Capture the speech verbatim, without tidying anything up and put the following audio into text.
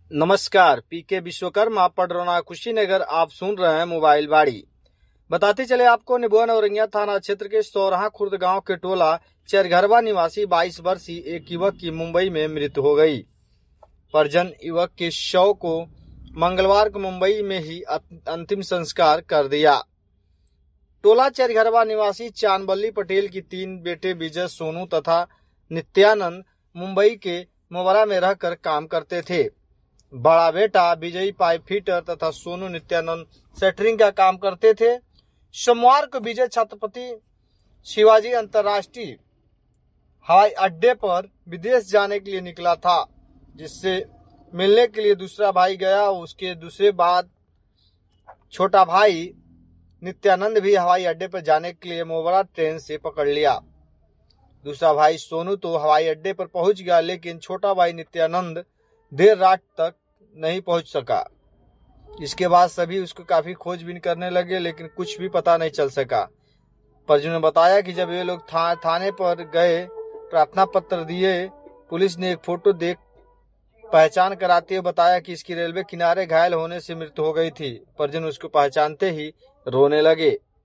नमस्कार, पीके विश्वकर्मा पडरौना कुशीनगर। आप सुन रहे हैं मोबाइल बाड़ी। बताते चले आपको, निबुआ नौरंगिया थाना क्षेत्र के सौराहा खुर्द गांव के टोला चरघरवा निवासी बाईस वर्षीय एक युवक की मुंबई में मृत्यु हो गई। परिजन युवक के शव को मंगलवार को मुंबई में ही अंतिम संस्कार कर दिया। टोला चरघरवा निवासी चांदबल्ली पटेल की तीन बेटे विजय, सोनू तथा नित्यानंद मुंबई के मोवरा में रहकर काम करते थे। बड़ा बेटा विजयी पाइप फिटर तथा सोनू नित्यानंद सेटरिंग का काम करते थे। सोमवार को विजय छत्रपति शिवाजी अंतर्राष्ट्रीय हवाई अड्डे पर विदेश जाने के लिए निकला था, जिससे मिलने के लिए दूसरा भाई गया। उसके दूसरे बाद छोटा भाई नित्यानंद भी हवाई अड्डे पर जाने के लिए मोवरा ट्रेन से पकड़ लिया। दूसरा भाई सोनू तो हवाई अड्डे पर पहुंच गया, लेकिन छोटा भाई नित्यानंद देर रात तक नहीं पहुंच सका। इसके बाद सभी उसको काफी खोजबीन करने लगे, लेकिन कुछ भी पता नहीं चल सका। परिजनों ने बताया कि जब ये लोग था, थाने पर गए, प्रार्थना पत्र दिए, पुलिस ने एक फोटो देख पहचान कराते हुए बताया कि इसकी रेलवे किनारे घायल होने से मृत्यु हो गई थी। परिजन उसको पहचानते ही रोने लगे।